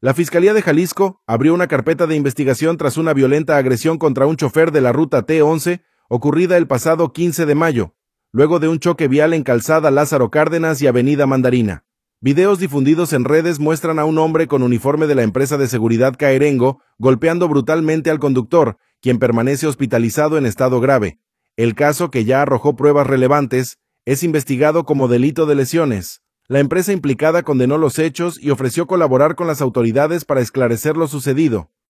La Fiscalía de Jalisco abrió una carpeta de investigación tras una violenta agresión contra un chofer de la ruta T11 ocurrida el pasado 15 de mayo, luego de un choque vial en Calzada Lázaro Cárdenas y Avenida Mandarina. Videos difundidos en redes muestran a un hombre con uniforme de la empresa de seguridad Caerengo golpeando brutalmente al conductor, quien permanece hospitalizado en estado grave. El caso, que ya arrojó pruebas relevantes, es investigado como delito de lesiones. La empresa implicada condenó los hechos y ofreció colaborar con las autoridades para esclarecer lo sucedido.